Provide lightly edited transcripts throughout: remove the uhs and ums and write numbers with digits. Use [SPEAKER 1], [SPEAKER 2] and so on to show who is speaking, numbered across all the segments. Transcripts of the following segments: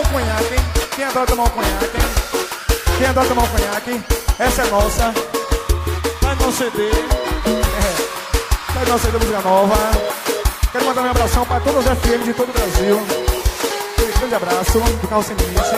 [SPEAKER 1] conhaque, hein? Quem adora tomar um conhaque, hein? Quem adora tomar um conhaque? Essa é nossa. Vai no CD. Vai no CD Música Nova. Quero mandar um abração para todos os FM de todo o Brasil. Um grande abraço do Carro Sem Limite.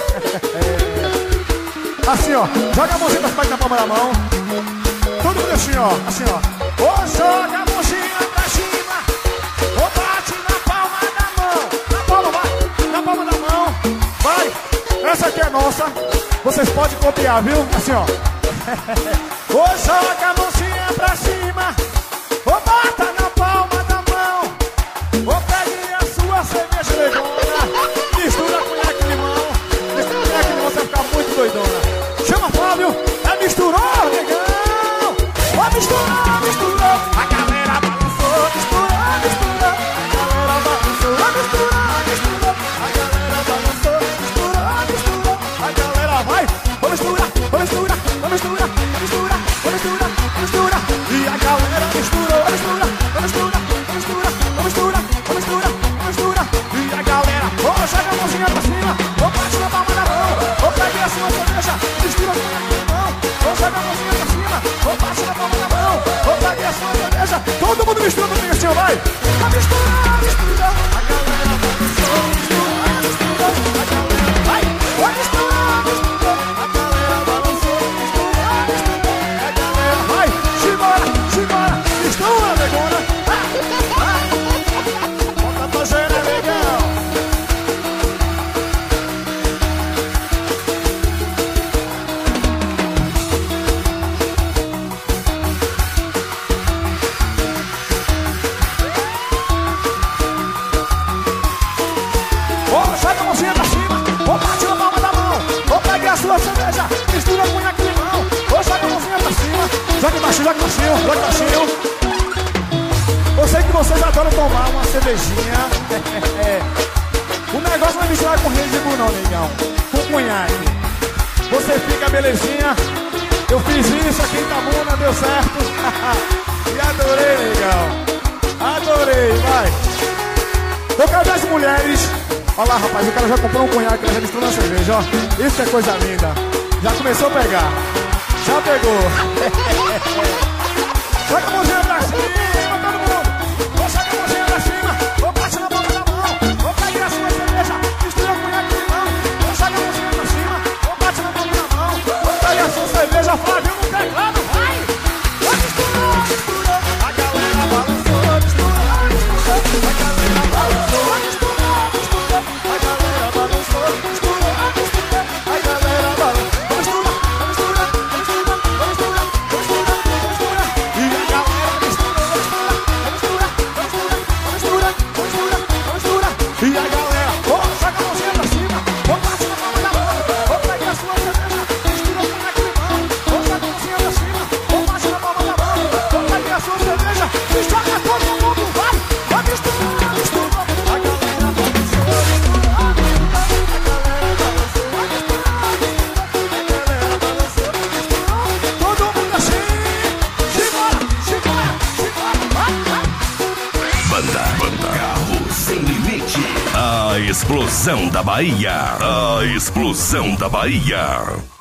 [SPEAKER 1] Assim, ó. Joga a mãozinha pra na palma da mão. Todo mundo assim, ó. Assim, ó. Ô, joga a mãozinha pra cima. Ô, bate na palma da mão. Na palma, vai. Na palma da mão. Vai. Essa aqui é nossa. Vocês podem copiar, viu? Assim, ó. Ô, joga a mãozinha pra cima. Ô, bata na palma da mão. Ô, pegue a sua cerveja negona. Mistura conhaque e limão. Mistura conhaque e limão, você vai ficar muito doidona. Chama Fábio. Misturou, negão. Ó, misturou, misturou. A galera balançou, misturou, misturou. A galera balançou, misturou, misturou. A galera balançou, misturou, misturou. A galera vai. Vamos misturar, vamos misturar, vamos misturar, mistura, vamos misturar, mistura. E a galera misturou, mistura, vamos misturar, vamos misturar, vamos misturar, vamos misturar, vamos misturar. E a galera, joga a mãozinha pra cima, bate na palma da mão, pegue a sua cerveja, mistura com a mão, joga a mãozinha pra cima, bate na palma da mão, pegue a sua cerveja, todo mundo mistura comigo assim, vai. Vai misturar, mistura, a galera balançou, mistura, mistura, a galera vai, vai misturar, mistura, a galera balançou, mistura, mistura, a galera vai, simbora, simbora, mistura, negona, bota a tojeira, legal. Joga a mãozinha pra cima, bate na palma da mão, pegue a sua cerveja, mistura com conhaque e limão, joga a mãozinha pra cima, joga baixinho, joga baixinho, joga baixinho. Eu sei que vocês adoram tomar uma cervejinha. O negócio não é misturar com Red Bull não, negão, com conhaque. Você fica belezinha. Eu fiz isso aqui em Itabuna, deu certo. E adorei, negão. Adorei, vai. Eu quero ver as mulheres. Olha lá, rapaz, o cara já comprou um conhaque, já misturou na cerveja, ó. Isso é coisa linda. Já começou a pegar. Já pegou. Joga a mãozinha pra cima, todo mundo. Joga a mãozinha pra cima, bate na palma da mão, pegue a sua cerveja, mistura com conhaque e limão. Joga a mãozinha pra cima, bate na palma da mão, pegue a sua cerveja, Fábio no teclado, vai. Vai misturar, mistura. A galera balançou, mistura, mistura. A galera balançou, mistura. A galera balançou, mistura, mistura. A galera balançou, mistura, mistura, mistura, mistura, mistura, mistura. E a galera mistura, mistura, mistura, mistura, mistura, mistura. E a galera, joga a mãozinha pra cima, bate na palma da mão, pegue a sua cerveja, mistura com conhaque e limão, joga a mãozinha pra cima, bate na palma da mão, pegue a sua cerveja, e joga todo mundo, vai, vai misturar, mistura. A galera balançou, mistura.
[SPEAKER 2] Banda Carro Sem Limite. A explosão da Bahia. A explosão da Bahia.